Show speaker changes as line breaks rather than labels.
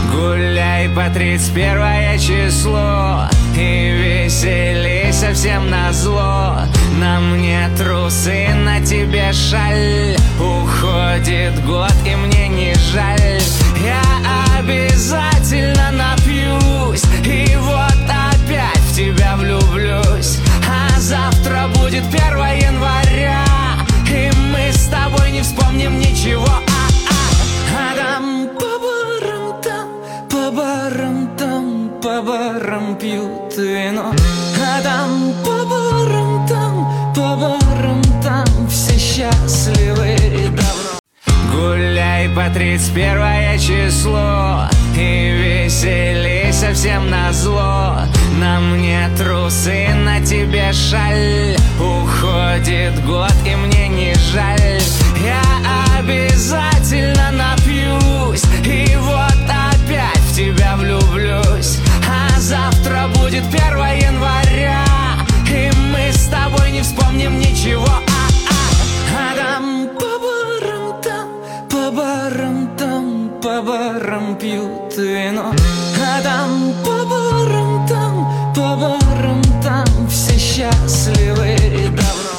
Гуляй по 31 число и веселей совсем назло. На мне трусы, на тебе шаль. Уходит год и мне не жаль. Я обязательно напьюсь и вот опять в тебя влюблюсь. А завтра будет 1 января, и мы с тобой не вспомним ничего. А там по барам пьют вино. А там по барам там все счастливы давно. Гуляй по 31 число и веселей совсем назло. На мне трусы, на тебе шаль. Уходит год и мне не жаль. Я обязательно напьюсь и вот опять в тебя влюблюсь. А завтра будет 1 января, и мы с тобой не вспомним ничего. А там по барам пьют вино.